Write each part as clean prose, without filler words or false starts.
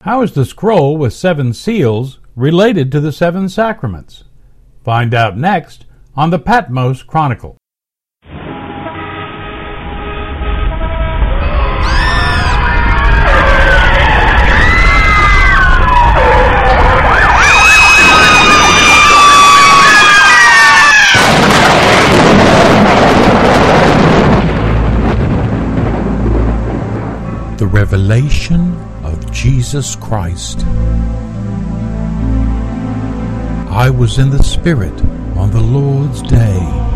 How is the scroll with 7 seals related to the 7 sacraments? Find out next on the Patmos Chronicle. The revelation of Jesus Christ. I was in the Spirit on the Lord's day.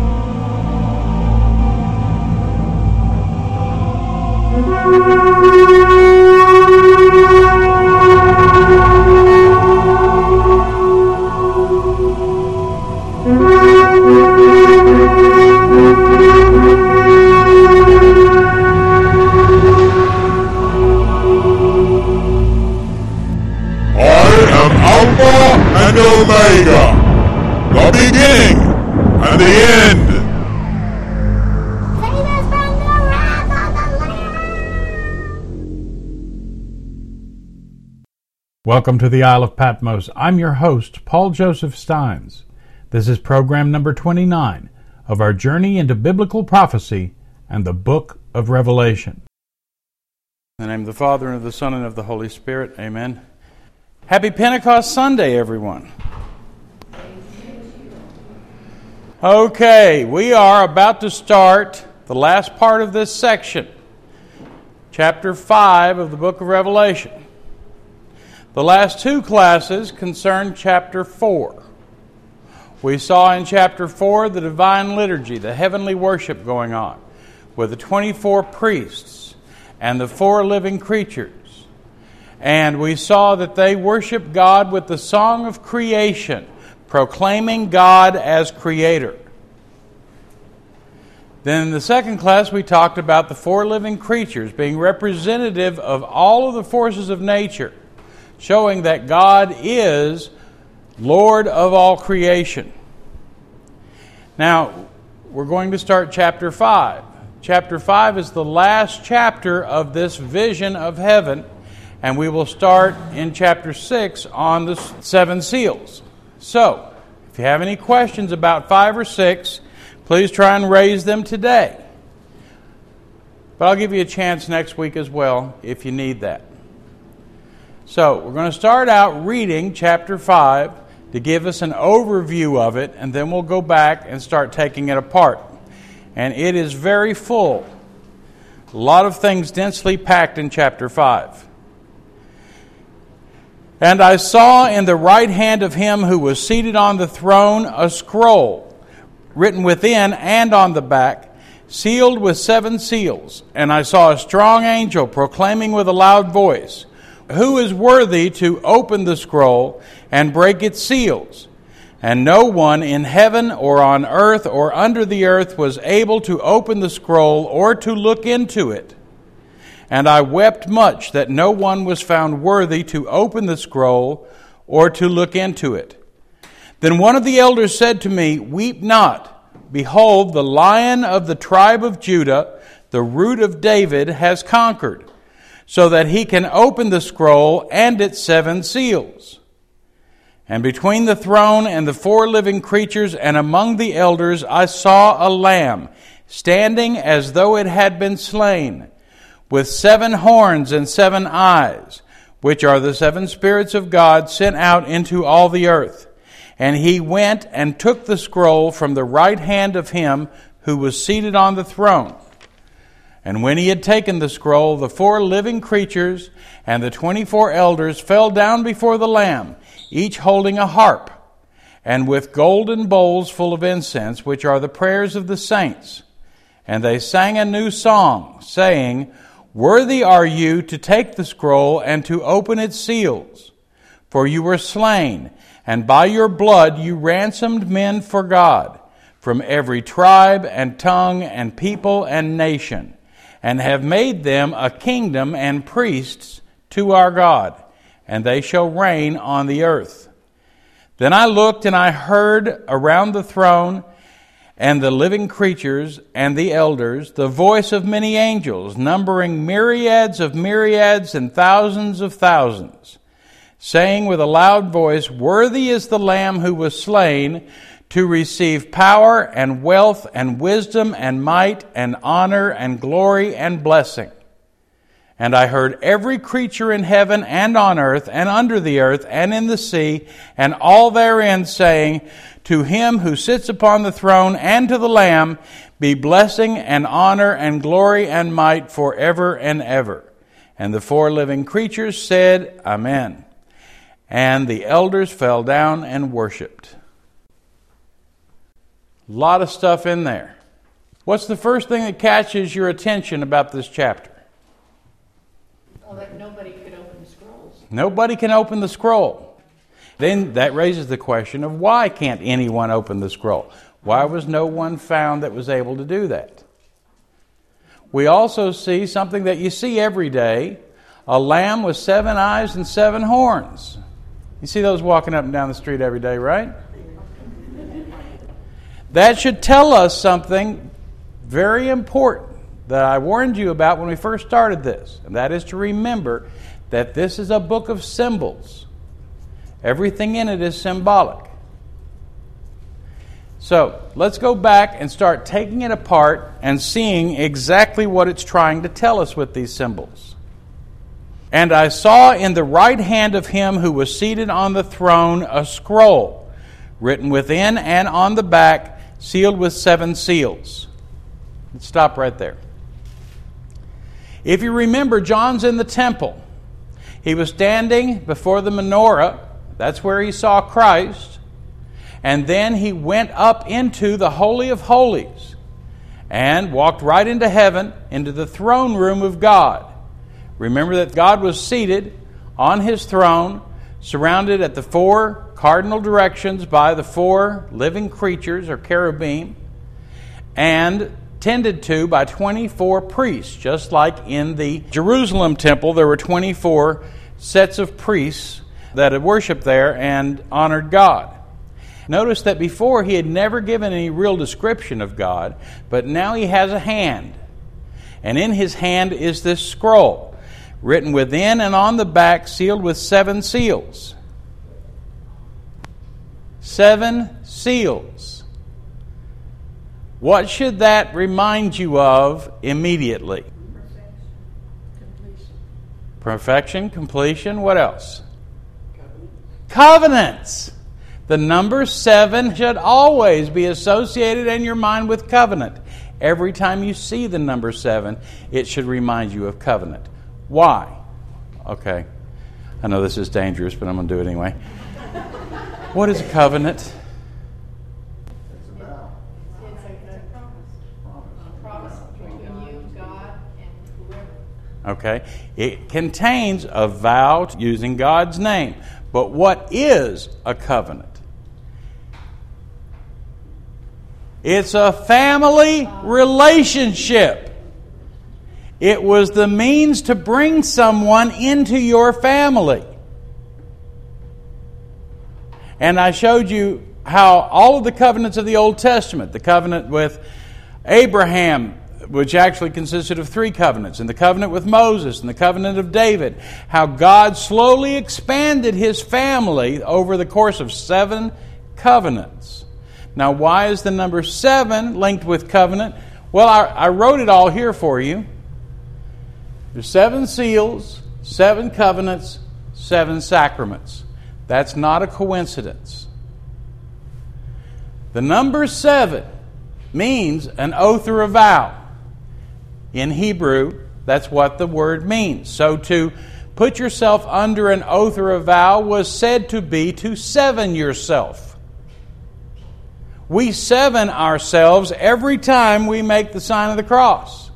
Alpha and Omega, the beginning and the end. Save us from the wrath of the Lamb. Welcome to the Isle of Patmos. I'm your host, Paul Joseph Steins. This is program number 29 of our journey into biblical prophecy and the book of Revelation. In the name of the Father, and of the Son, and of the Holy Spirit. Amen. Happy Pentecost Sunday, everyone. Okay, we are about to start the last part of this section, chapter 5 of the book of Revelation. The last 2 classes concern chapter 4. We saw in chapter 4 the divine liturgy, the heavenly worship going on, with the 24 priests and the 4 living creatures. And we saw that they worship God with the song of creation, proclaiming God as creator. Then in the second class we talked about the 4 living creatures being representative of all of the forces of nature, showing that God is Lord of all creation. Now, we're going to start chapter 5. Chapter 5 is the last chapter of this vision of heaven, and we will start in chapter 6 on the 7 seals. So, if you have any questions about 5 or 6, please try and raise them today. But I'll give you a chance next week as well if you need that. So, we're going to start out reading chapter 5 to give us an overview of it, and then we'll go back and start taking it apart. And it is very full. A lot of things densely packed in chapter 5. And I saw in the right hand of him who was seated on the throne a scroll, written within and on the back, sealed with 7 seals. And I saw a strong angel proclaiming with a loud voice, "Who is worthy to open the scroll and break its seals?" And no one in heaven or on earth or under the earth was able to open the scroll or to look into it. And I wept much that no one was found worthy to open the scroll or to look into it. Then one of the elders said to me, "Weep not. Behold, the Lion of the tribe of Judah, the Root of David, has conquered, so that he can open the scroll and its 7 seals." And between the throne and the 4 living creatures and among the elders I saw a lamb, standing as though it had been slain, with 7 horns and 7 eyes, which are the 7 spirits of God sent out into all the earth. And he went and took the scroll from the right hand of him who was seated on the throne. And when he had taken the scroll, the 4 living creatures and the 24 elders fell down before the Lamb, each holding a harp, and with golden bowls full of incense, which are the prayers of the saints. And they sang a new song, saying, "Worthy are you to take the scroll and to open its seals. For you were slain, and by your blood you ransomed men for God, from every tribe and tongue and people and nation, and have made them a kingdom and priests to our God, and they shall reign on the earth." Then I looked, and I heard around the throne and the living creatures and the elders, the voice of many angels, numbering myriads of myriads and thousands of thousands, saying with a loud voice, "Worthy is the Lamb who was slain to receive power and wealth and wisdom and might and honor and glory and blessing." And I heard every creature in heaven and on earth and under the earth and in the sea and all therein saying, "To him who sits upon the throne and to the Lamb be blessing and honor and glory and might forever and ever." And the four living creatures said, "Amen." And the elders fell down and worshipped. A lot of stuff in there. What's the first thing that catches your attention about this chapter? Well, that nobody could open the scrolls. Nobody can open the scroll. Then that raises the question of why can't anyone open the scroll? Why was no one found that was able to do that? We also see something that you see every day, a lamb with 7 eyes and 7 horns. You see those walking up and down the street every day, right? That should tell us something very important that I warned you about when we first started this, and that is to remember that this is a book of symbols. Everything in it is symbolic. So, let's go back and start taking it apart and seeing exactly what it's trying to tell us with these symbols. "And I saw in the right hand of him who was seated on the throne a scroll, written within and on the back, sealed with 7 seals." Let's stop right there. If you remember, John's in the temple. He was standing before the menorah. That's where he saw Christ. And then he went up into the Holy of Holies and walked right into heaven, into the throne room of God. Remember that God was seated on his throne, surrounded at the 4 cardinal directions by the 4 living creatures, or cherubim, and tended to by 24 priests. Just like in the Jerusalem temple, there were 24 sets of priests that had worshiped there and honored God. Notice that before he had never given any real description of God, but now he has a hand. And in his hand is this scroll, written within and on the back, sealed with 7 seals. 7 seals. What should that remind you of immediately? Perfection, completion. What else? Covenants. The number 7 should always be associated in your mind with covenant. Every time you see the number 7, it should remind you of covenant. Why? Okay. I know this is dangerous, but I'm going to do it anyway. What is a covenant? It's a promise between you, God, and whoever. Okay. It contains a vow using God's name. But what is a covenant? It's a family relationship. It was the means to bring someone into your family. And I showed you how all of the covenants of the Old Testament, the covenant with Abraham, which actually consisted of 3 covenants, and the covenant with Moses, and the covenant of David, how God slowly expanded his family over the course of 7 covenants. Now, why is the number 7 linked with covenant? Well, I wrote it all here for you. There's 7 seals, 7 covenants, 7 sacraments. That's not a coincidence. The number 7 means an oath or a vow. In Hebrew, that's what the word means. So to put yourself under an oath or a vow was said to be to seven yourself. We seven ourselves every time we make the sign of the cross.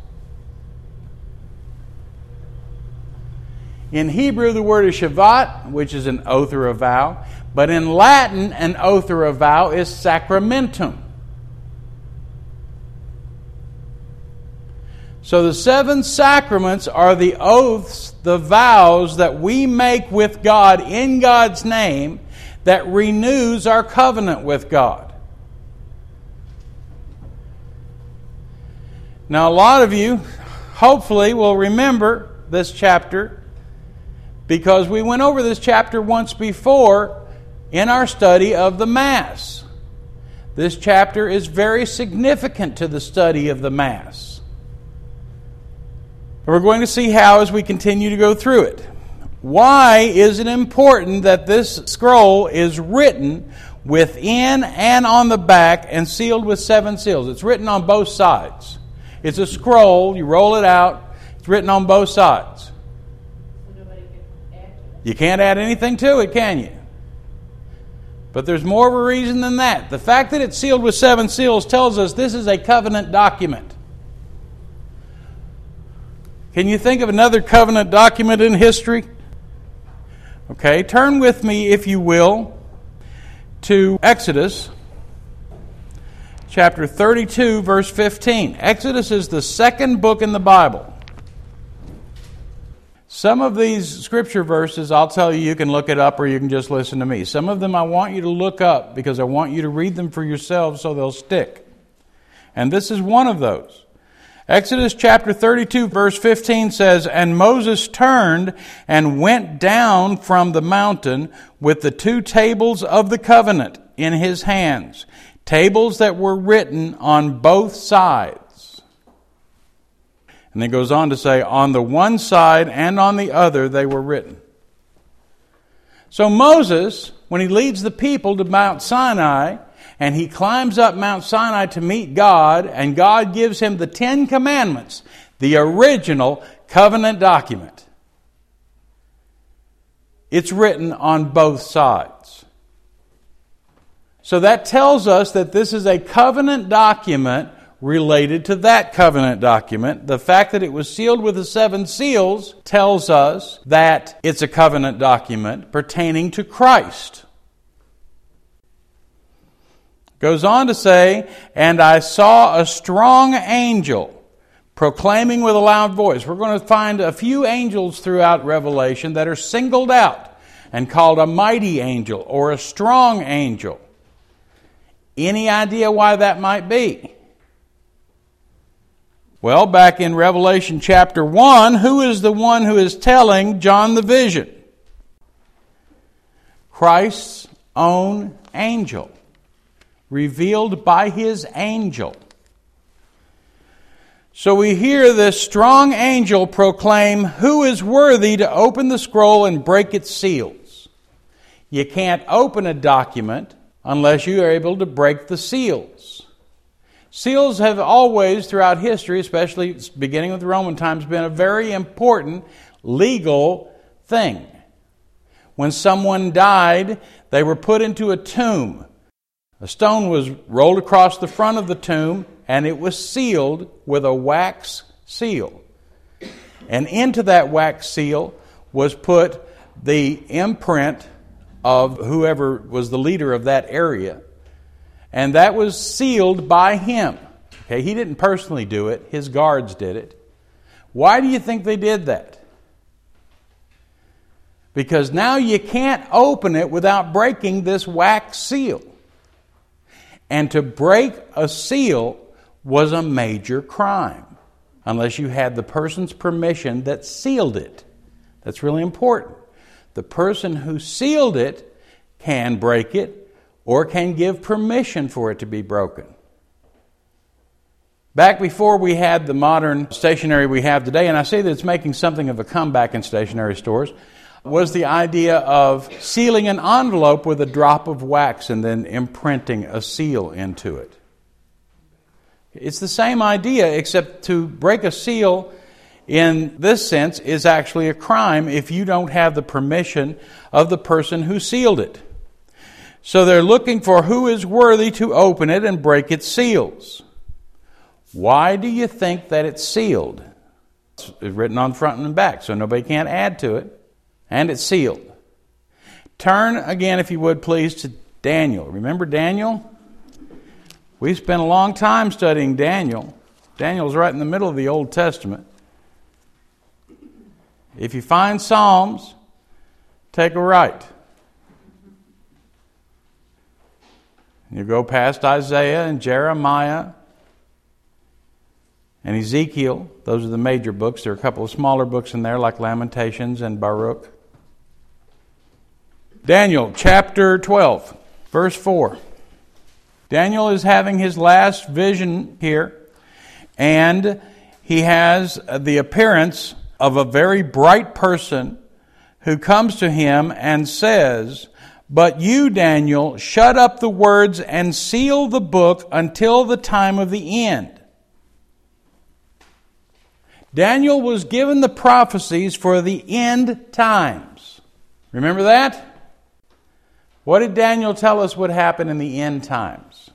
In Hebrew, the word is shavat, which is an oath or a vow. But in Latin, an oath or a vow is sacramentum. So the 7 sacraments are the oaths, the vows that we make with God in God's name that renews our covenant with God. Now, a lot of you, hopefully, will remember this chapter because we went over this chapter once before in our study of the Mass. This chapter is very significant to the study of the Mass. We're going to see how as we continue to go through it. Why is it important that this scroll is written within and on the back and sealed with 7 seals? It's written on both sides. It's a scroll, you roll it out, it's written on both sides. So nobody can add to it. You can't add anything to it, can you? But there's more of a reason than that. The fact that it's sealed with 7 seals tells us this is a covenant document. Can you think of another covenant document in history? Okay, turn with me, if you will, to Exodus chapter 32, verse 15. Exodus is the second book in the Bible. Some of these scripture verses, I'll tell you can look it up or you can just listen to me. Some of them I want you to look up because I want you to read them for yourselves so they'll stick. And this is one of those. Exodus chapter 32, verse 15 says, "And Moses turned and went down from the mountain with the 2 tables of the covenant in his hands, tables that were written on both sides." And it goes on to say, "On the one side and on the other they were written." So Moses, when he leads the people to Mount Sinai, and he climbs up Mount Sinai to meet God, and God gives him the 10 Commandments, the original covenant document. It's written on both sides. So that tells us that this is a covenant document related to that covenant document. The fact that it was sealed with the 7 seals tells us that it's a covenant document pertaining to Christ. Goes on to say, "And I saw a strong angel proclaiming with a loud voice." We're going to find a few angels throughout Revelation that are singled out and called a mighty angel or a strong angel. Any idea why that might be? Well, back in Revelation chapter 1, who is the one who is telling John the vision? Christ's own angel. Revealed by his angel. So we hear this strong angel proclaim, "Who is worthy to open the scroll and break its seals?" You can't open a document unless you are able to break the seals. Seals have always, throughout history, especially beginning with Roman times, been a very important legal thing. When someone died, they were put into a tomb. A stone was rolled across the front of the tomb, and it was sealed with a wax seal. And into that wax seal was put the imprint of whoever was the leader of that area. And that was sealed by him. Okay, he didn't personally do it. His guards did it. Why do you think they did that? Because now you can't open it without breaking this wax seal. And to break a seal was a major crime, unless you had the person's permission that sealed it. That's really important. The person who sealed it can break it or can give permission for it to be broken. Back before we had the modern stationery we have today, and I say that it's making something of a comeback in stationery stores, was the idea of sealing an envelope with a drop of wax and then imprinting a seal into it. It's the same idea, except to break a seal in this sense is actually a crime if you don't have the permission of the person who sealed it. So they're looking for who is worthy to open it and break its seals. Why do you think that it's sealed? It's written on front and back, so nobody can't add to it. And it's sealed. Turn again, if you would, please, to Daniel. Remember Daniel? We spent a long time studying Daniel. Daniel's right in the middle of the Old Testament. If you find Psalms, take a right. You go past Isaiah and Jeremiah and Ezekiel. Those are the major books. There are a couple of smaller books in there like Lamentations and Baruch. Daniel chapter 12, verse 4. Daniel is having his last vision here, and he has the appearance of a very bright person who comes to him and says, "But you, Daniel, shut up the words and seal the book until the time of the end." Daniel was given the prophecies for the end times. Remember that? What did Daniel tell us would happen in the end times?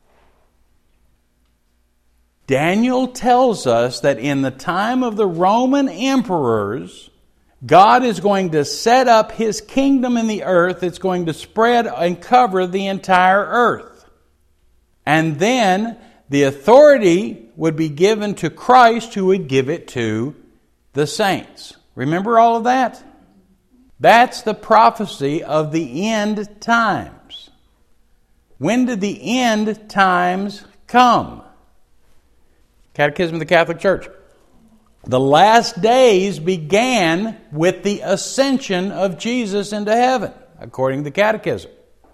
Daniel tells us that in the time of the Roman emperors, God is going to set up His kingdom in the earth. It's going to spread and cover the entire earth. And then the authority would be given to Christ, who would give it to the saints. Remember all of that? That's the prophecy of the end times. When did the end times come? Catechism of the Catholic Church. The last days began with the ascension of Jesus into heaven, according to the Catechism.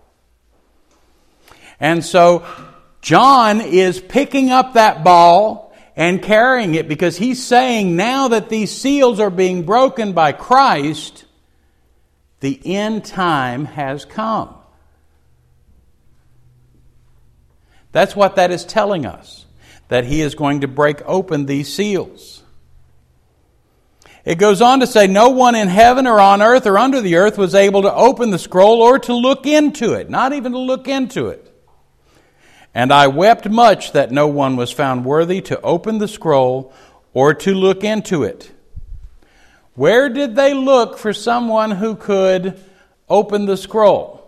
And so John is picking up that ball and carrying it because he's saying now that these seals are being broken by Christ, the end time has come. That's what that is telling us, that He is going to break open these seals. It goes on to say, no one in heaven or on earth or under the earth was able to open the scroll or to look into it, not even to look into it. And I wept much that no one was found worthy to open the scroll or to look into it. Where did they look for someone who could open the scroll?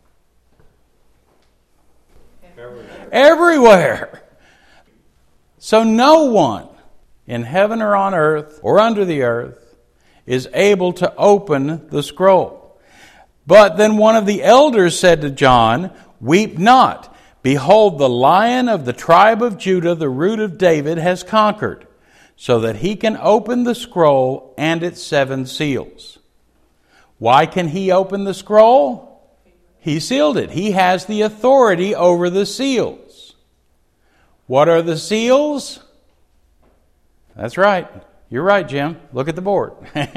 Everywhere. So no one in heaven or on earth or under the earth is able to open the scroll. But then one of the elders said to John, "Weep not. Behold, the Lion of the tribe of Judah, the Root of David, has conquered, so that He can open the scroll and its 7 seals." Why can He open the scroll? He sealed it. He has the authority over the seals. What are the seals? That's right. You're right, Jim. Look at the board.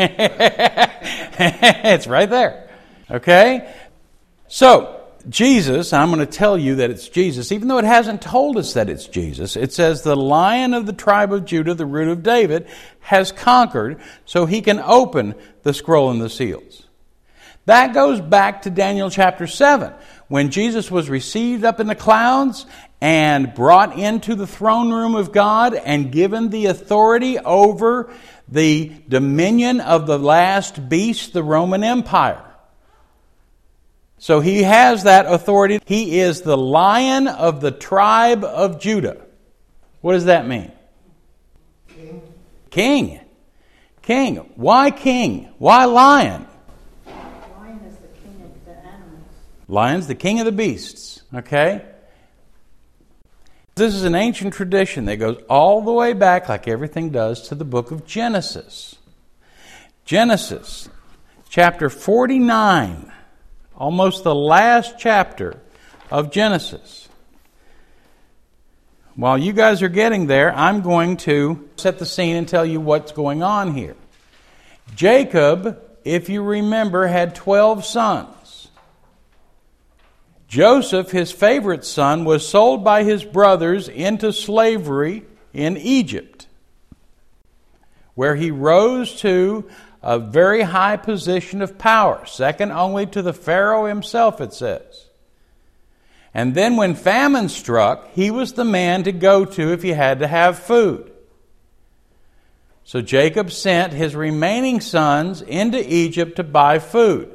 It's right there. Okay? So, Jesus, I'm going to tell you that it's Jesus, even though it hasn't told us that it's Jesus. It says the Lion of the tribe of Judah, the Root of David, has conquered, so He can open the scroll and the seals. That goes back to Daniel chapter 7, when Jesus was received up in the clouds and brought into the throne room of God and given the authority over the dominion of the last beast, the Roman Empire. So He has that authority. He is the Lion of the tribe of Judah. What does that mean? King. King. Why king? Why lion? Lion is the king of the animals. Lion's the king of the beasts. Okay? This is an ancient tradition that goes all the way back, like everything does, to the book of Genesis. Genesis, chapter 49. Almost the last chapter of Genesis. While you guys are getting there, I'm going to set the scene and tell you what's going on here. Jacob, if you remember, had 12 sons. Joseph, his favorite son, was sold by his brothers into slavery in Egypt, where he rose to a very high position of power, second only to the Pharaoh himself, it says. And then when famine struck, he was the man to go to if you had to have food. So Jacob sent his remaining sons into Egypt to buy food.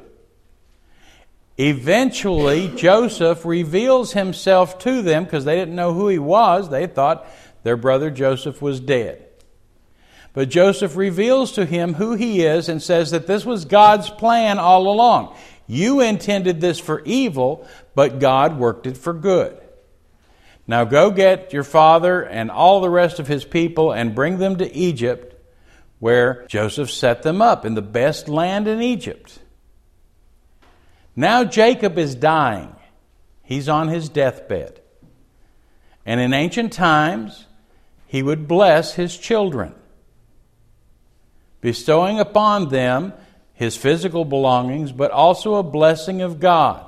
Eventually, Joseph reveals himself to them because they didn't know who he was. They thought their brother Joseph was dead. But Joseph reveals to him who he is and says that this was God's plan all along. You intended this for evil, but God worked it for good. Now go get your father and all the rest of his people and bring them to Egypt, where Joseph set them up in the best land in Egypt. Now Jacob is dying. He's on his deathbed. And in ancient times, he would bless his children, bestowing upon them his physical belongings, but also a blessing of God.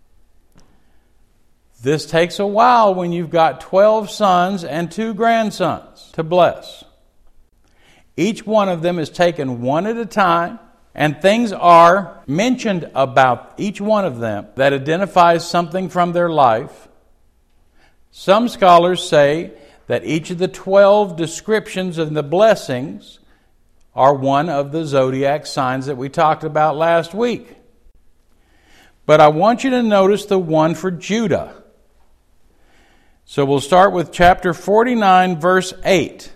This takes a while when you've got 12 sons and 2 grandsons to bless. Each one of them is taken one at a time, and things are mentioned about each one of them that identifies something from their life. Some scholars say that each of the 12 descriptions of the blessings are one of the zodiac signs that we talked about last week. But I want you to notice the one for Judah. So we'll start with chapter 49, verse 8.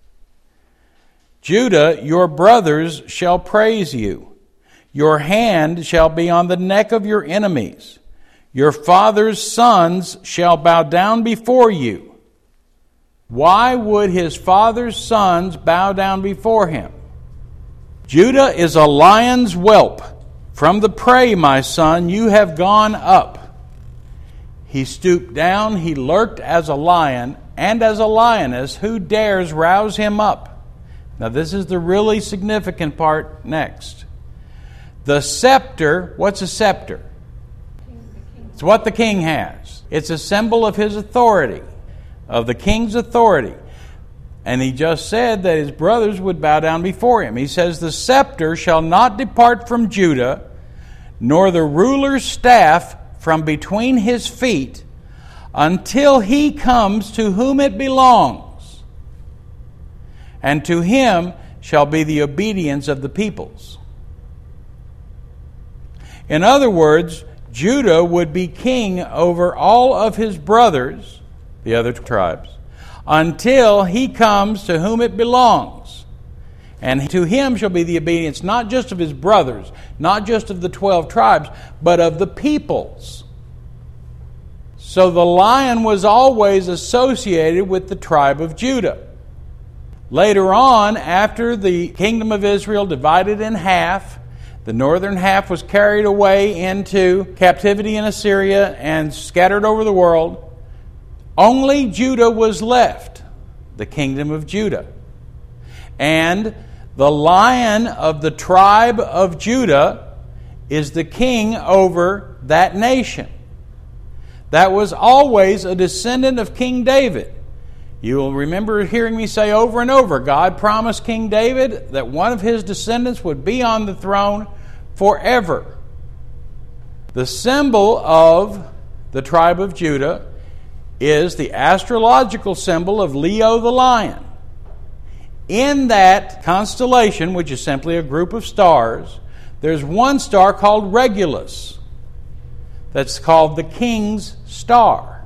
Judah, your brothers shall praise you. Your hand shall be on the neck of your enemies. Your father's sons shall bow down before you. Why would his father's sons bow down before him? Judah is a lion's whelp. From the prey, my son, you have gone up. He stooped down, he lurked as a lion, and as a lioness, who dares rouse him up? Now this is the really significant part next. The scepter, what's a scepter? It's what the king has. It's a symbol of his authority, of the king's authority. And he just said that his brothers would bow down before him. He says, the scepter shall not depart from Judah, nor the ruler's staff from between his feet, until he comes to whom it belongs. And to him shall be the obedience of the peoples. In other words, Judah would be king over all of his brothers, the other tribes, until he comes to whom it belongs. And to him shall be the obedience not just of his brothers, not just of the 12 tribes, but of the peoples. So the lion was always associated with the tribe of Judah. Later on, after the kingdom of Israel divided in half, the northern half was carried away into captivity in Assyria and scattered over the world. Only Judah was left, the kingdom of Judah. And the lion of the tribe of Judah is the king over that nation. That was always a descendant of King David. You will remember hearing me say over and over, God promised King David that one of his descendants would be on the throne forever. The symbol of the tribe of Judah is the astrological symbol of Leo the lion. In that constellation, which is simply a group of stars, there's one star called Regulus that's called the king's star.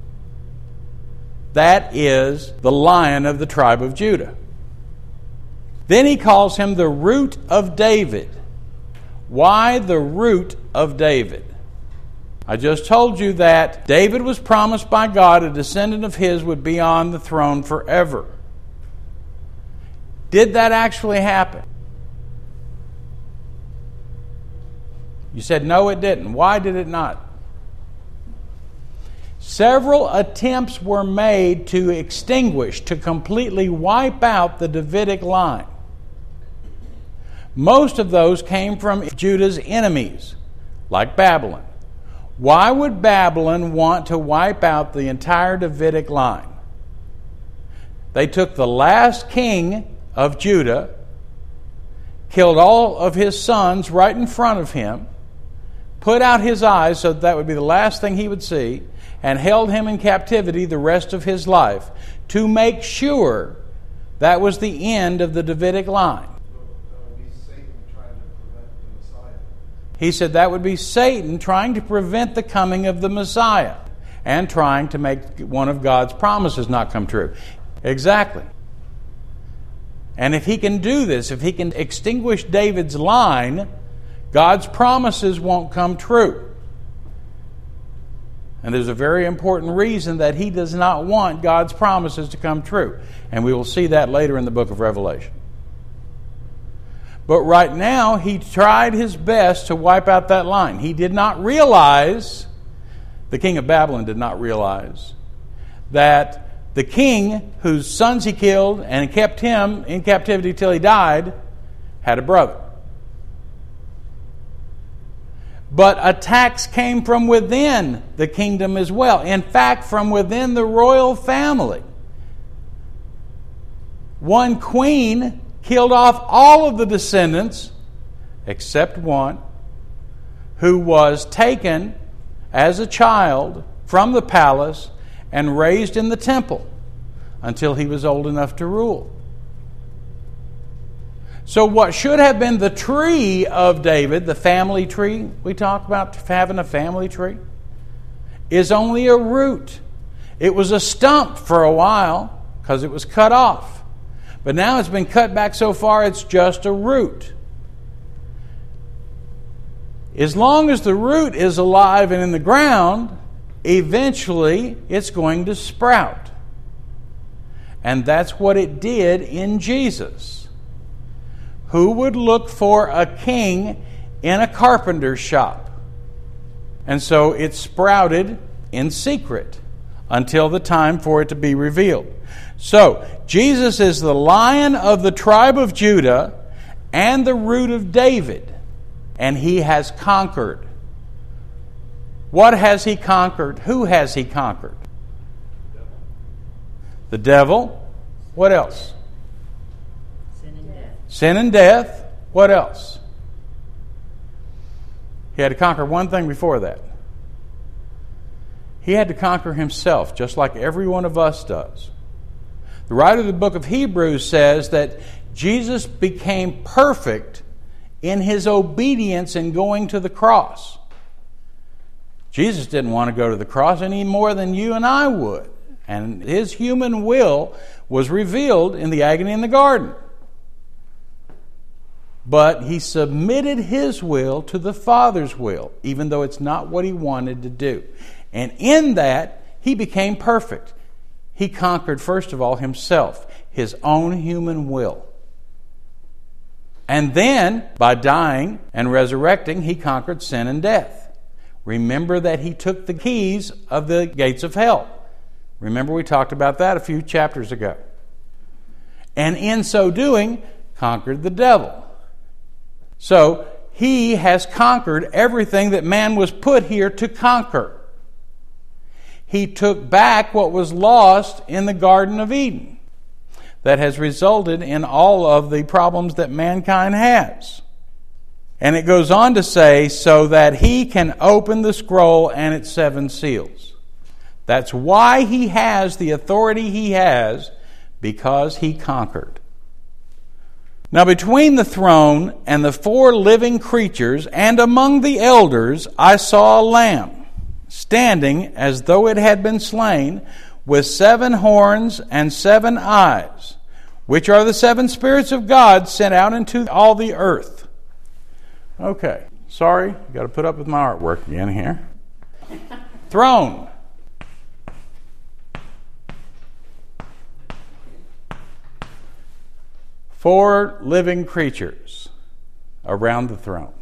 That is the lion of the tribe of Judah. Then he calls him the root of David. Why the root of David? I just told you that David was promised by God a descendant of his would be on the throne forever. Did that actually happen? You said no, it didn't. Why did it not? Several attempts were made to extinguish, to completely wipe out the Davidic line. Most of those came from Judah's enemies, like Babylon. Why would Babylon want to wipe out the entire Davidic line? They took the last king of Judah, killed all of his sons right in front of him, put out his eyes so that would be the last thing he would see, and held him in captivity the rest of his life to make sure that was the end of the Davidic line. He said that would be Satan trying to prevent the coming of the Messiah and trying to make one of God's promises not come true. Exactly. And if he can do this, if he can extinguish David's line, God's promises won't come true. And there's a very important reason that he does not want God's promises to come true. And we will see that later in the book of Revelation. But right now, he tried his best to wipe out that line. He did not realize, the king of Babylon did not realize, that the king whose sons he killed and kept him in captivity till he died had a brother. But attacks came from within the kingdom as well. In fact, from within the royal family. One queen killed off all of the descendants, except one, who was taken as a child from the palace and raised in the temple until he was old enough to rule. So what should have been the tree of David, the family tree, we talk about having a family tree, is only a root. It was a stump for a while because it was cut off. But now it's been cut back so far it's just a root. As long as the root is alive and in the ground, eventually it's going to sprout. And that's what it did in Jesus. Who would look for a king in a carpenter's shop? And so it sprouted in secret until the time for it to be revealed. So, Jesus is the Lion of the tribe of Judah and the root of David. And he has conquered. What has he conquered? Who has he conquered? The devil. What else? Sin and death. What else? He had to conquer one thing before that. He had to conquer himself, just like every one of us does. The writer of the book of Hebrews says that Jesus became perfect in his obedience in going to the cross. Jesus didn't want to go to the cross any more than you and I would. And his human will was revealed in the agony in the garden. But he submitted his will to the Father's will, even though it's not what he wanted to do. And in that, he became perfect. He conquered, first of all, himself, his own human will. And then, by dying and resurrecting, he conquered sin and death. Remember that he took the keys of the gates of hell. Remember we talked about that a few chapters ago. And in so doing, conquered the devil. So, he has conquered everything that man was put here to conquer. He took back what was lost in the Garden of Eden that has resulted in all of the problems that mankind has. And it goes on to say, so that he can open the scroll and its 7 seals. That's why he has the authority he has, because he conquered. Now between the throne and the 4 living creatures and among the elders I saw a lamb, standing as though it had been slain, with 7 horns and 7 eyes, which are the 7 spirits of God sent out into all the earth. Okay, sorry, got to put up with my artwork again here. Throne. Four living creatures around the throne.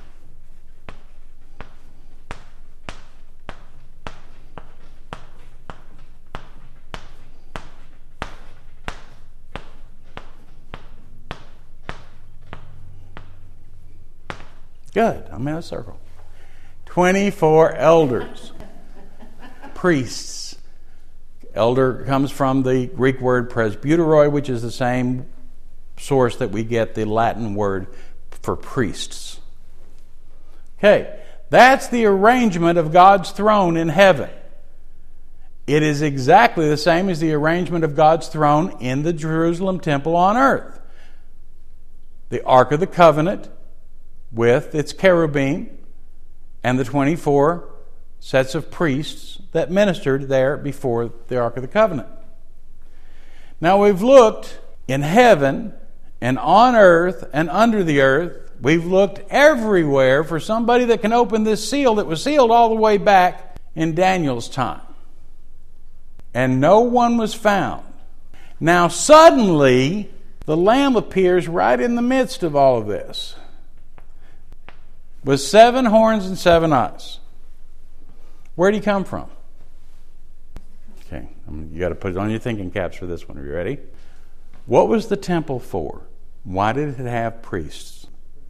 Good, I'm in a circle. 24 elders. Priests. Elder comes from the Greek word presbyteroi, which is the same source that we get the Latin word for priests. Okay, that's the arrangement of God's throne in heaven. It is exactly the same as the arrangement of God's throne in the Jerusalem temple on earth. The Ark of the Covenant with its cherubim and the 24 sets of priests that ministered there before the Ark of the Covenant. Now we've looked in heaven and on earth and under the earth. We've looked everywhere for somebody that can open this seal that was sealed all the way back in Daniel's time. And no one was found. Now suddenly, the Lamb appears right in the midst of all of this, with 7 horns and 7 eyes. Where'd he come from? Okay, you got to put it on your thinking caps for this one. Are you ready? What was the temple for? Why did it have priests?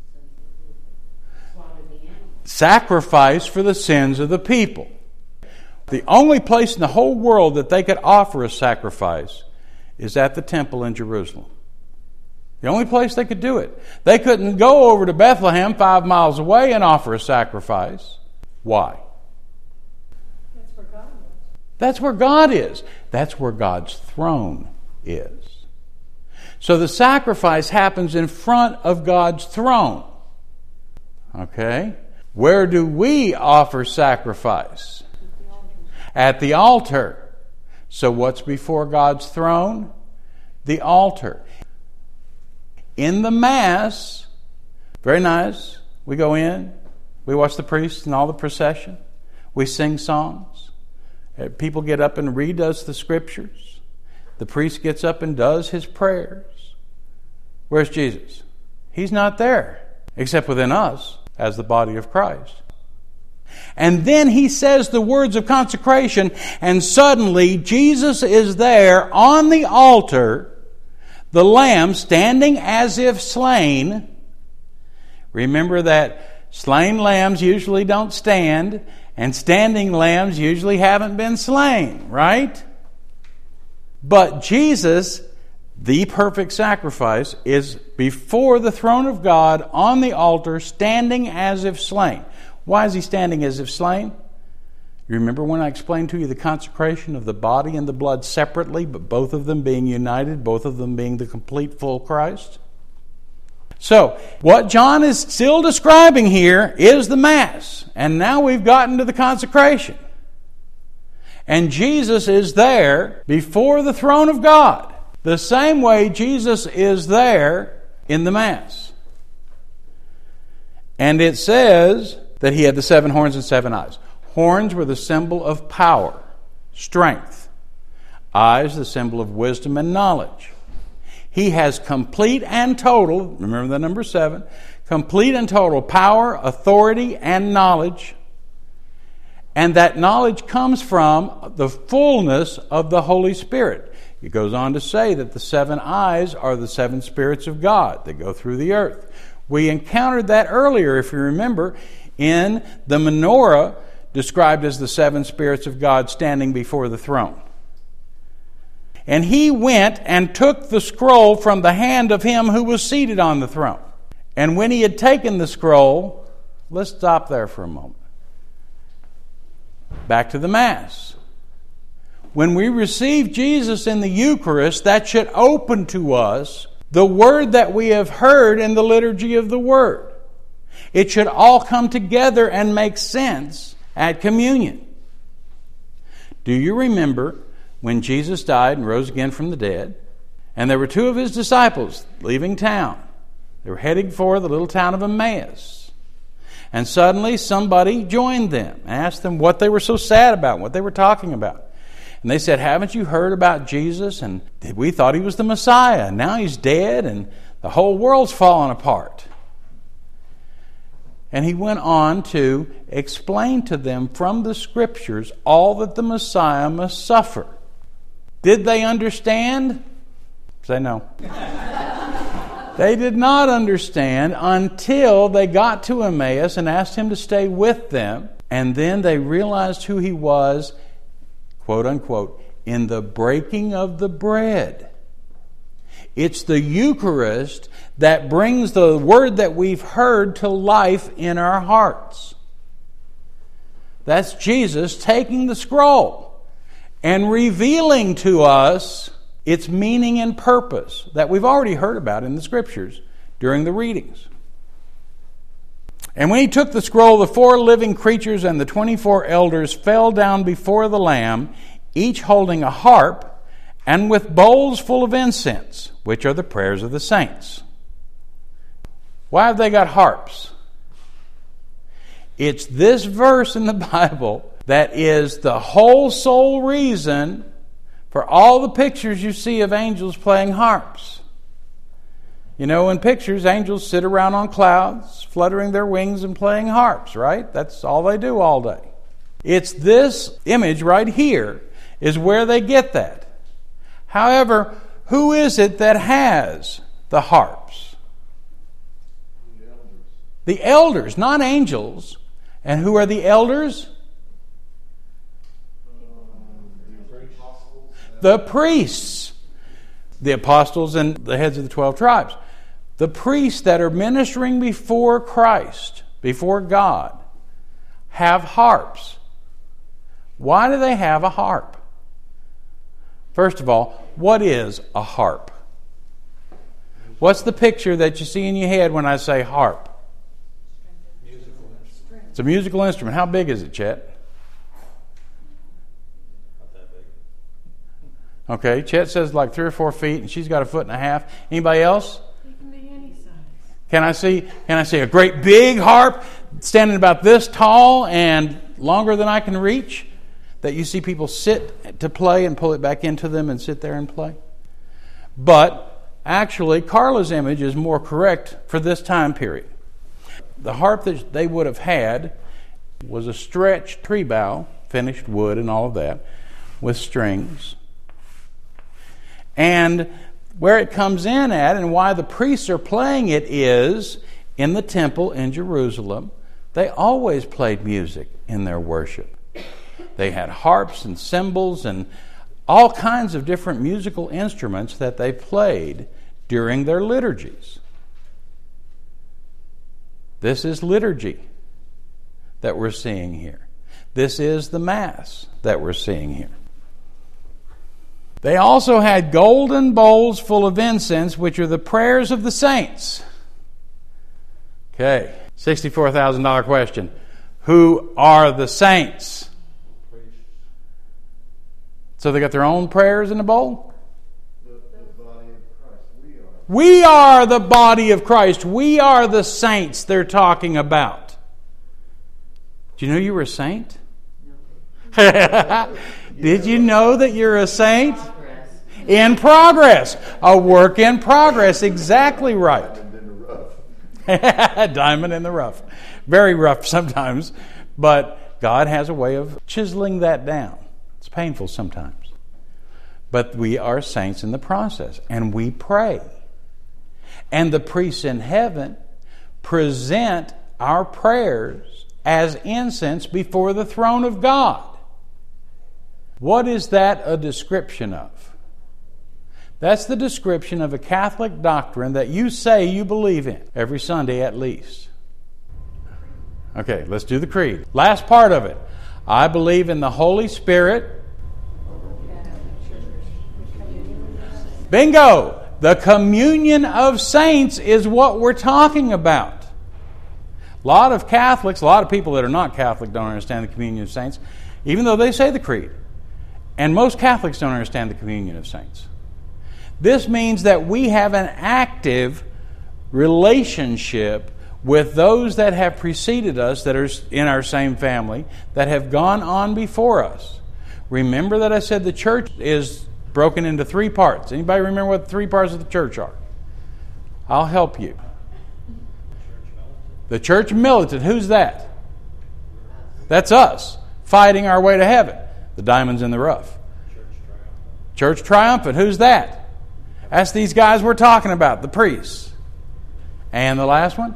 Sacrifice for the sins of the people. The only place in the whole world that they could offer a sacrifice is at the temple in Jerusalem. The only place they could do it. They couldn't go over to Bethlehem 5 miles away and offer a sacrifice. Why? That's where God is. That's where God is. That's where God's throne is. So the sacrifice happens in front of God's throne. Okay? Where do we offer sacrifice? At the altar. So what's before God's throne? The altar. In the Mass, very nice, we go in, we watch the priests and all the procession, we sing songs, people get up and read us the Scriptures, the priest gets up and does his prayers. Where's Jesus? He's not there, except within us as the body of Christ. And then he says the words of consecration, and suddenly Jesus is there on the altar, the Lamb standing as if slain. Remember that slain lambs usually don't stand, and standing lambs usually haven't been slain, right? But Jesus, the perfect sacrifice, is before the throne of God on the altar, standing as if slain. Why is he standing as if slain? You remember when I explained to you the consecration of the body and the blood separately, but both of them being united, both of them being the complete full Christ? So, what John is still describing here is the Mass. And now we've gotten to the consecration. And Jesus is there before the throne of God, the same way Jesus is there in the Mass. And it says that he had the 7 horns and 7 eyes. Horns were the symbol of power, strength. Eyes, the symbol of wisdom and knowledge. He has complete and total, remember the number 7, complete and total power, authority, and knowledge. And that knowledge comes from the fullness of the Holy Spirit. It goes on to say that the 7 eyes are the 7 spirits of God that go through the earth. We encountered that earlier, if you remember, in the menorah, described as the 7 spirits of God standing before the throne. And he went and took the scroll from the hand of him who was seated on the throne. And when he had taken the scroll, let's stop there for a moment. Back to the Mass. When we receive Jesus in the Eucharist, that should open to us the Word that we have heard in the liturgy of the Word. It should all come together and make sense at communion. Do you remember when Jesus died and rose again from the dead, and there were 2 of his disciples leaving town? They were heading for the little town of Emmaus. And suddenly somebody joined them, asked them what they were so sad about, what they were talking about. And they said, haven't you heard about Jesus? And we thought he was the Messiah. Now he's dead and the whole world's fallen apart. And he went on to explain to them from the Scriptures all that the Messiah must suffer. Did they understand? Say no. They did not understand until they got to Emmaus and asked him to stay with them. And then they realized who he was, quote unquote, in the breaking of the bread. It's the Eucharist that brings the Word that we've heard to life in our hearts. That's Jesus taking the scroll and revealing to us its meaning and purpose that we've already heard about in the Scriptures during the readings. And when he took the scroll, the 4 living creatures and the 24 elders fell down before the Lamb, each holding a harp, and with bowls full of incense, which are the prayers of the saints. Why have they got harps? It's this verse in the Bible that is the whole sole reason for all the pictures you see of angels playing harps. You know, in pictures, angels sit around on clouds, fluttering their wings and playing harps, right? That's all they do all day. It's this image right here is where they get that. However, who is it that has the harps? The elders, not angels. And who are the elders? The priests. The apostles and the heads of the 12 tribes. The priests that are ministering before Christ, before God, have harps. Why do they have a harp? First of all, what is a harp? What's the picture that you see in your head when I say harp? It's a musical instrument. How big is it, Chet? Not that big. Okay, Chet says like 3 or 4 feet, and she's got 1.5 feet. Anybody else? It can be any size. Can I see a great big harp standing about this tall and longer than I can reach? That you see people sit to play and pull it back into them and sit there and play? But actually, Carla's image is more correct for this time period. The harp that they would have had was a stretched tree bough, finished wood and all of that, with strings. And where it comes in at and why the priests are playing it is in the temple in Jerusalem. They always played music in their worship. They had harps and cymbals and all kinds of different musical instruments that they played during their liturgies. This is liturgy that we're seeing here. This is the Mass that we're seeing here. They also had golden bowls full of incense, which are the prayers of the saints. Okay, $64,000 question. Who are the saints? So they got their own prayers in a bowl? The body of Christ. We are the body of Christ. We are the saints they're talking about. Do you know you were a saint? Did you know that you're a saint? In progress. A work in progress. Exactly right. Diamond in the rough. Very rough sometimes. But God has a way of chiseling that down. It's painful sometimes. But we are saints in the process. And we pray. And the priests in heaven present our prayers as incense before the throne of God. What is that a description of? That's the description of a Catholic doctrine that you say you believe in every Sunday at least. Okay, let's do the creed. Last part of it. I believe in the Holy Spirit. Bingo! The communion of saints is what we're talking about. A lot of Catholics, a lot of people that are not Catholic don't understand the communion of saints, even though they say the creed. And most Catholics don't understand the communion of saints. This means that we have an active relationship with those that have preceded us, that are in our same family, that have gone on before us. Remember that I said the church is broken into 3 parts. Anybody remember what the 3 parts of the church are? I'll help you. The church militant. Who's that? That's us, fighting our way to heaven. The diamonds in the rough. Church triumphant. Who's that? That's these guys we're talking about, the priests. And the last one?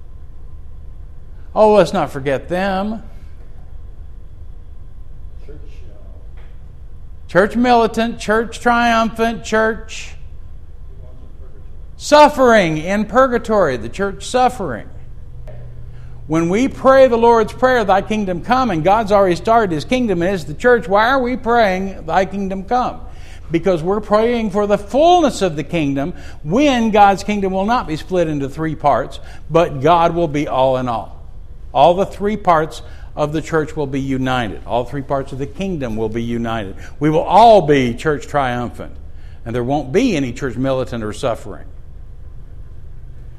Oh, let's not forget them. Church militant, church triumphant, church suffering in purgatory, the church suffering. When we pray the Lord's Prayer, Thy kingdom come, and God's already started His kingdom and it's the church, why are we praying Thy kingdom come? Because we're praying for the fullness of the kingdom, when God's kingdom will not be split into 3 parts, but God will be all in all. All the 3 parts of the church will be united. All 3 parts of the kingdom will be united. We will all be church triumphant, and there won't be any church militant or suffering.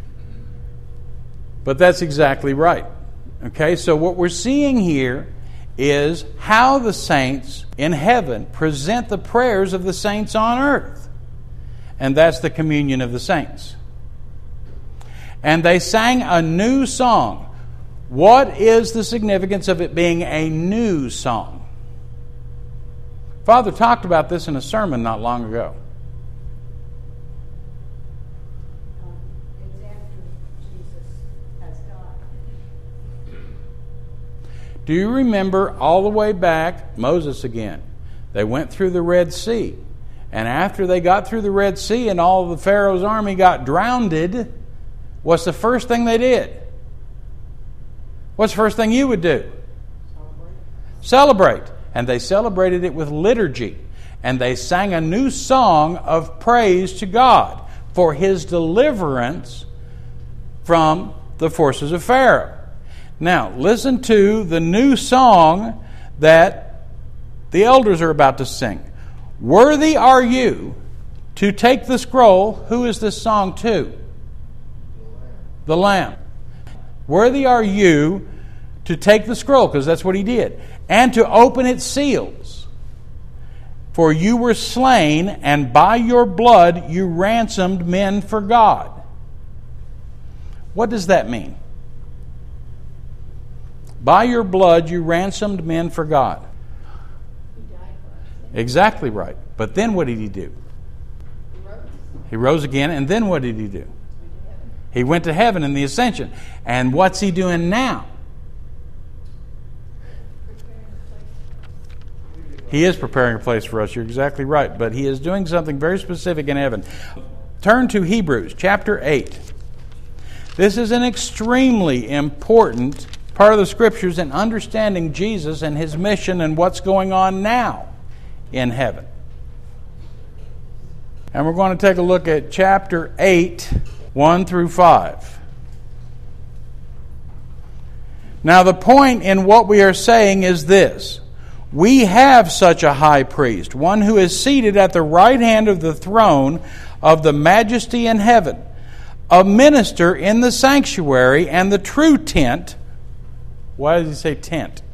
But that's exactly right. Okay, so what we're seeing here is how the saints in heaven present the prayers of the saints on earth. And that's the communion of the saints. And they sang a new song. What is the significance of it being a new song? Father talked about this in a sermon not long ago. It's after Jesus has died. Do you remember all the way back, Moses again? They went through the Red Sea. And after they got through the Red Sea and all of the Pharaoh's army got drowned, what's the first thing they did? What's the first thing you would do? Celebrate. And they celebrated it with liturgy. And they sang a new song of praise to God for His deliverance from the forces of Pharaoh. Now, listen to the new song that the elders are about to sing. Worthy are you to take the scroll. Who is this song to? The Lamb. Worthy are you to take the scroll, because that's what He did, and to open its seals. For you were slain, and by your blood you ransomed men for God. What does that mean? By your blood you ransomed men for God. He died for us. Exactly right. But then what did He do? He rose. He rose again, and then what did He do? He went to heaven in the ascension. And what's He doing now? He is preparing a place for us. You're exactly right. But He is doing something very specific in heaven. Turn to Hebrews chapter 8. This is an extremely important part of the Scriptures in understanding Jesus and His mission and what's going on now in heaven. And we're going to take a look at chapter 8, 1 through 5. Now, the point in what we are saying is this. We have such a high priest, one who is seated at the right hand of the throne of the majesty in heaven, a minister in the sanctuary and the true tent. Why does he say tent?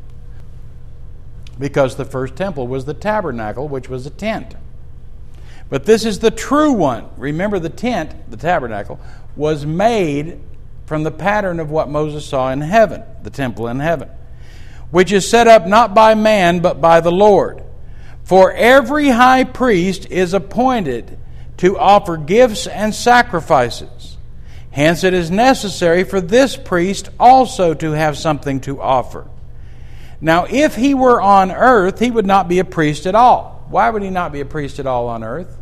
Because the first temple was the tabernacle, which was a tent. But this is the true one. Remember, the tent, the tabernacle, was made from the pattern of what Moses saw in heaven, the temple in heaven, which is set up not by man, but by the Lord. For every high priest is appointed to offer gifts and sacrifices. Hence it is necessary for this priest also to have something to offer. Now, if he were on earth, he would not be a priest at all. Why would he not be a priest at all on earth?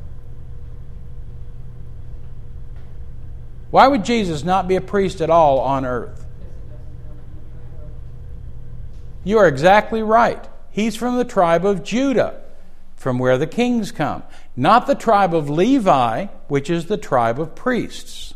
Why would Jesus not be a priest at all on earth? You are exactly right. He's from the tribe of Judah, from where the kings come. Not the tribe of Levi, which is the tribe of priests.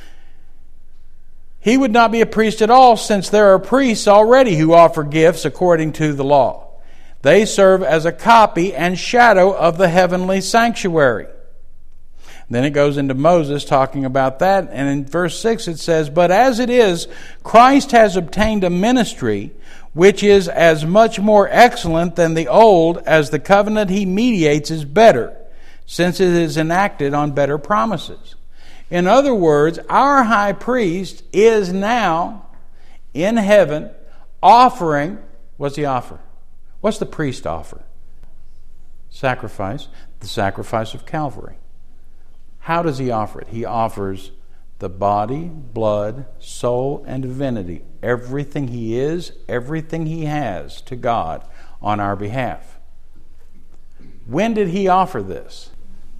He would not be a priest at all, since there are priests already who offer gifts according to the law. They serve as a copy and shadow of the heavenly sanctuary. Then it goes into Moses talking about that, and in verse 6 it says, But as it is, Christ has obtained a ministry which is as much more excellent than the old, as the covenant He mediates is better, since it is enacted on better promises. In other words, our high priest is now in heaven offering, what's he offer? What's the priest offer? Sacrifice, the sacrifice of Calvary. How does he offer it? He offers the body, blood, soul, and divinity, everything he is, everything he has to God on our behalf. When did he offer this?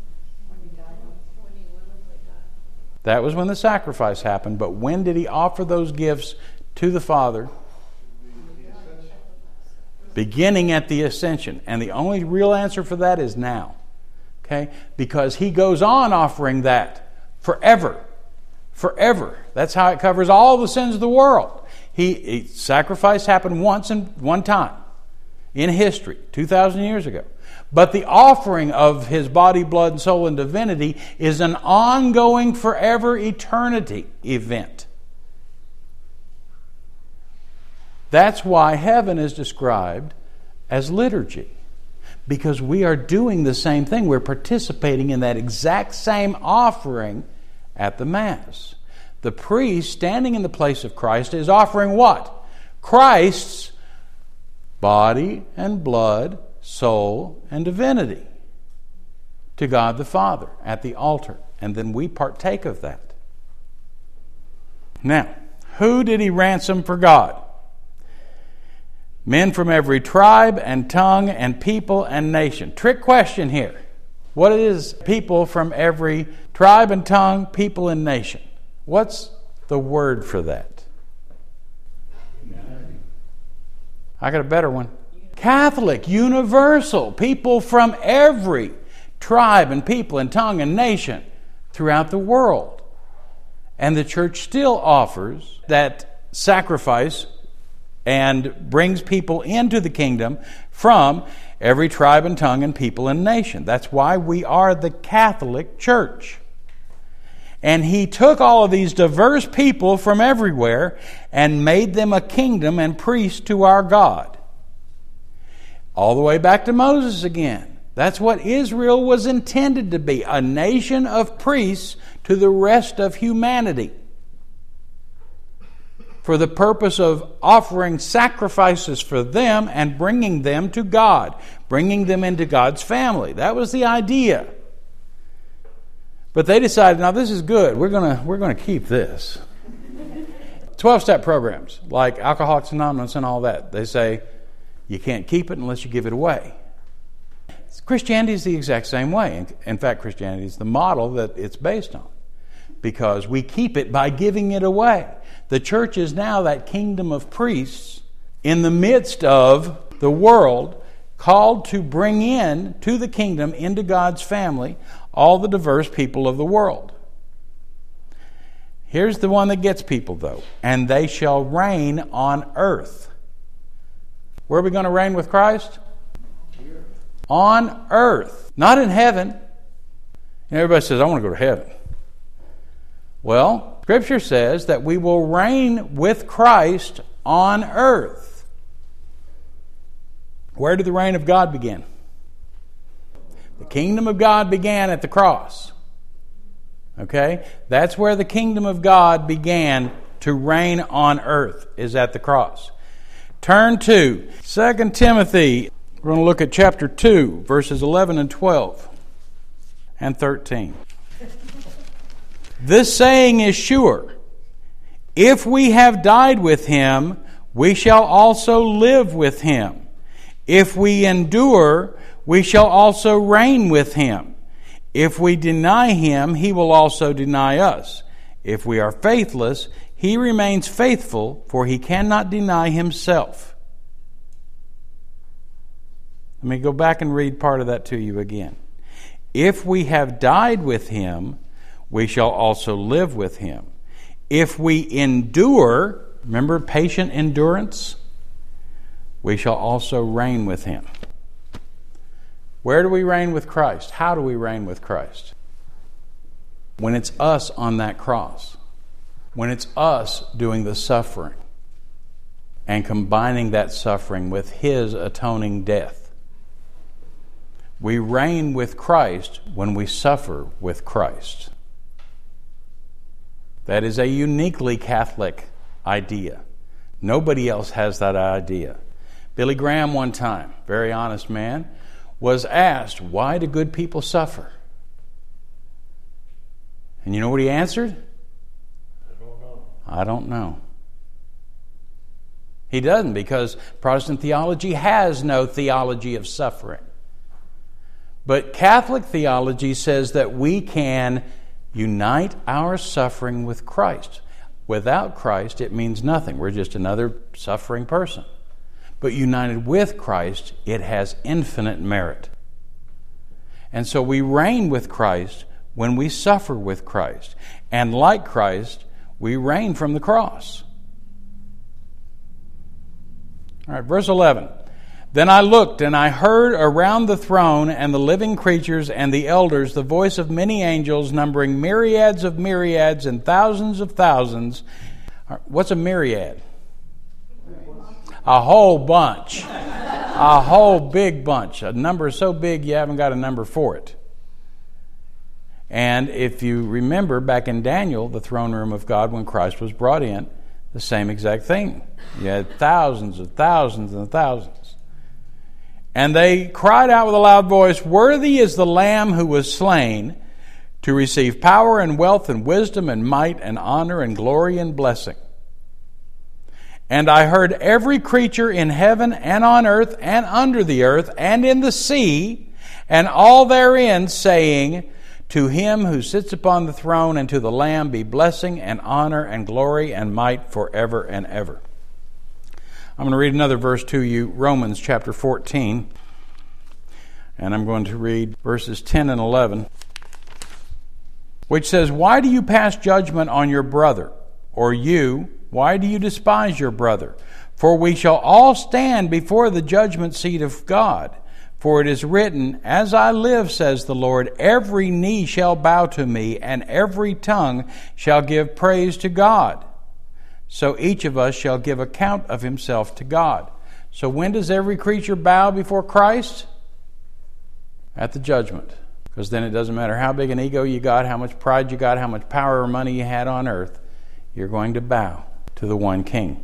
That was when the sacrifice happened, but when did he offer those gifts to the Father? Beginning at the ascension. And the only real answer for that is now. Okay? Because he goes on offering that forever. Forever. That's how it covers all the sins of the world. Sacrifice happened once and one time in history, 2,000 years ago. But the offering of his body, blood, soul, and divinity is an ongoing, forever, eternity event. That's why heaven is described as liturgy. Because we are doing the same thing. We're participating in that exact same offering at the Mass. The priest standing in the place of Christ is offering what? Christ's body and blood, soul and divinity to God the Father at the altar. And then we partake of that. Now, who did he ransom for God? Men from every tribe and tongue and people and nation. Trick question here. What is people from every tribe and tongue, people and nation? What's the word for that? I got a better one. Catholic, universal. People from every tribe and people and tongue and nation throughout the world. And the church still offers that sacrifice and brings people into the kingdom from every tribe and tongue and people and nation. That's why we are the Catholic Church. And he took all of these diverse people from everywhere and made them a kingdom and priests to our God. All the way back to Moses again. That's what Israel was intended to be, a nation of priests to the rest of humanity, for the purpose of offering sacrifices for them and bringing them to God, bringing them into God's family. That was the idea. But they decided, now this is good. We're going to keep this. 12-step programs like Alcoholics Anonymous and all that. They say you can't keep it unless you give it away. Christianity is the exact same way. In fact, Christianity is the model that it's based on, because we keep it by giving it away. The church is now that kingdom of priests in the midst of the world, called to bring in to the kingdom, into God's family, all the diverse people of the world. Here's the one that gets people, though. And they shall reign on earth. Where are we going to reign with Christ? On earth. Not in heaven. And everybody says, I want to go to heaven. Well, Scripture says that we will reign with Christ on earth. Where did the reign of God begin? The kingdom of God began at the cross. Okay? That's where the kingdom of God began to reign on earth, is at the cross. Turn to 2 Timothy. We're going to look at chapter 2, verses 11 and 12 and 13. This saying is sure. If we have died with him, we shall also live with him. If we endure, we shall also reign with him. If we deny him, he will also deny us. If we are faithless, he remains faithful, for he cannot deny himself. Let me go back and read part of that to you again. If we have died with him, we shall also live with him. If we endure, remember patient endurance, we shall also reign with him. Where do we reign with Christ? How do we reign with Christ? When it's us on that cross. When it's us doing the suffering and combining that suffering with his atoning death. We reign with Christ when we suffer with Christ. That is a uniquely Catholic idea. Nobody else has that idea. Billy Graham one time, very honest man, was asked, why do good people suffer? And you know what he answered? I don't know. He doesn't, because Protestant theology has no theology of suffering. But Catholic theology says that we can unite our suffering with Christ. Without Christ, it means nothing. We're just another suffering person. But united with Christ, it has infinite merit. And so we reign with Christ when we suffer with Christ. And like Christ, we reign from the cross. All right, verse 11. Then I looked, and I heard around the throne and the living creatures and the elders the voice of many angels, numbering myriads of myriads and thousands of thousands. What's a myriad? A whole bunch. A whole big bunch. A number so big you haven't got a number for it. And if you remember back in Daniel, the throne room of God, when Christ was brought in, the same exact thing. You had thousands and thousands and thousands. And they cried out with a loud voice, "Worthy is the Lamb who was slain to receive power and wealth and wisdom and might and honor and glory and blessing." And I heard every creature in heaven and on earth and under the earth and in the sea and all therein saying, "To him who sits upon the throne and to the Lamb be blessing and honor and glory and might forever and ever." I'm going to read another verse to you, Romans chapter 14. And I'm going to read verses 10 and 11, which says, "Why do you pass judgment on your brother? Or you, why do you despise your brother? For we shall all stand before the judgment seat of God. For it is written, 'As I live, says the Lord, every knee shall bow to me, and every tongue shall give praise to God.' So each of us shall give account of himself to God." So when does every creature bow before Christ? At the judgment. Because then it doesn't matter how big an ego you got, how much pride you got, how much power or money you had on earth, you're going to bow to the one King.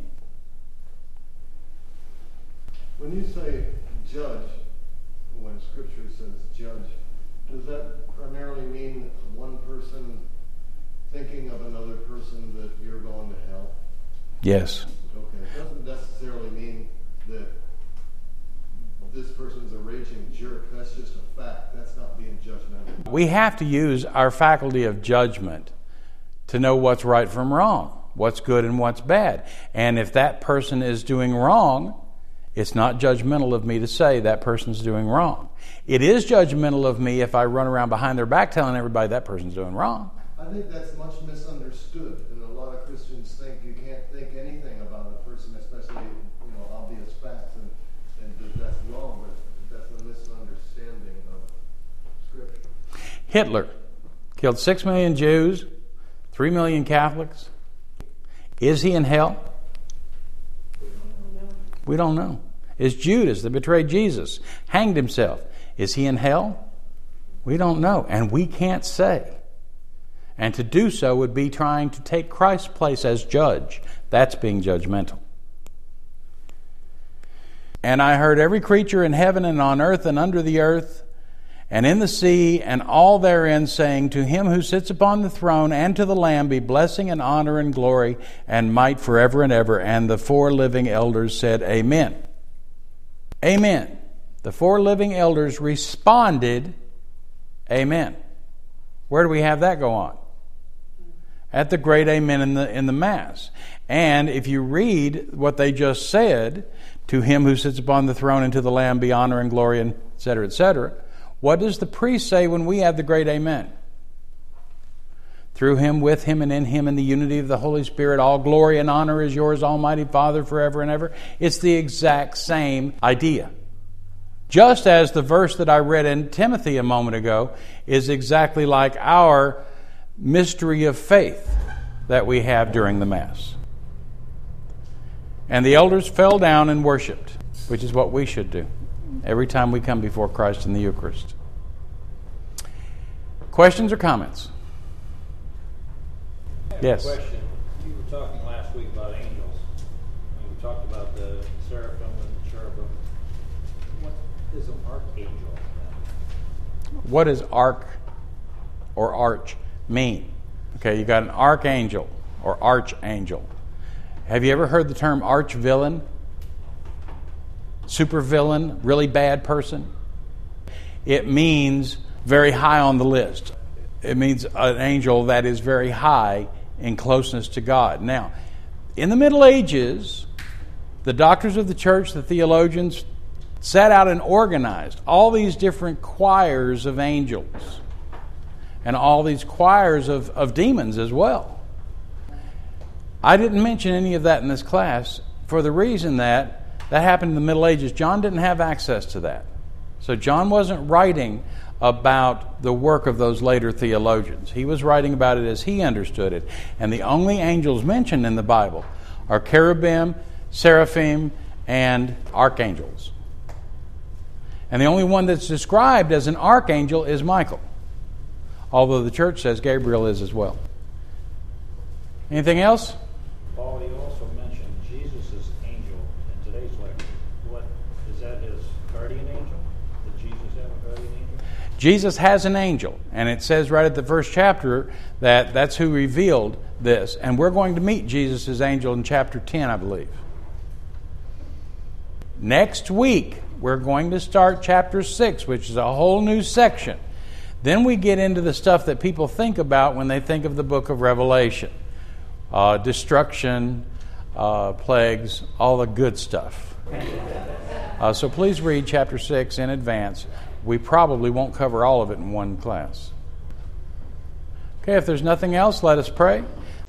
When you say judge, when Scripture says judge, does that primarily mean one person thinking of another person that you're going to hell? Yes. Okay. It doesn't necessarily mean that this person's a raging jerk. That's just a fact. That's not being judgmental. We have to use our faculty of judgment to know what's right from wrong, what's good and what's bad. And if that person is doing wrong, it's not judgmental of me to say that person's doing wrong. It is judgmental of me if I run around behind their back telling everybody that person's doing wrong. I think that's much misunderstood, and a lot of Christians think you can't think anything about a person, especially obvious facts, and that's wrong. But that's a misunderstanding of Scripture. Hitler killed 6 million Jews, 3 million Catholics. Is he in hell? We don't know. Is Judas, that betrayed Jesus, hanged himself, is he in hell? We don't know, and we can't say. And to do so would be trying to take Christ's place as judge. That's being judgmental. "And I heard every creature in heaven and on earth and under the earth and in the sea and all therein saying, 'To him who sits upon the throne and to the Lamb be blessing and honor and glory and might forever and ever.' And the 4 living elders said, 'Amen.'" Amen. The 4 living elders responded, "Amen." Where do we have that go on? At the great amen in the Mass. And if you read what they just said, "To him who sits upon the throne and to the Lamb be honor and glory," and etc., etc., what does the priest say when we have the great amen? "Through him, with him, and in him, in the unity of the Holy Spirit, all glory and honor is yours, Almighty Father, forever and ever." It's the exact same idea. Just as the verse that I read in Timothy a moment ago is exactly like our mystery of faith that we have during the Mass. And the elders fell down and worshipped, which is what we should do every time we come before Christ in the Eucharist. Questions or comments? Yes. Question. You were talking last week about angels. And we talked about the seraphim and the cherubim. What is an archangel? What does arch or arch mean? Okay, you got an archangel or archangel. Have you ever heard the term arch-villain? Super-villain, really bad person? It means very high on the list. It means an angel that is very high in closeness to God. Now, in the Middle Ages, the doctors of the church, the theologians, sat out and organized all these different choirs of angels and all these choirs of demons as well. I didn't mention any of that in this class for the reason that happened in the Middle Ages. John didn't have access to that. So John wasn't writing about the work of those later theologians. He was writing about it as he understood it. And the only angels mentioned in the Bible are cherubim, seraphim, and archangels. And the only one that's described as an archangel is Michael, although the church says Gabriel is as well. Anything else? Paul, you also mentioned Jesus' angel in today's lecture. What is that? His guardian angel? Did Jesus have a guardian angel? Jesus has an angel, and it says right at the first chapter that that's who revealed this. And we're going to meet Jesus' angel in chapter 10, I believe. Next week, we're going to start chapter 6, which is a whole new section. Then we get into the stuff that people think about when they think of the book of Revelation. Destruction, plagues, all the good stuff. So please read chapter 6 in advance. We probably won't cover all of it in one class. Okay, if there's nothing else, let us pray.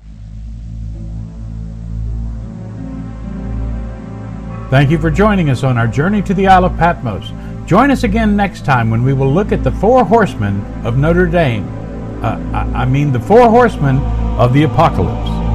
Thank you for joining us on our journey to the Isle of Patmos. Join us again next time when we will look at the 4 horsemen of Notre Dame. The 4 horsemen of the Apocalypse.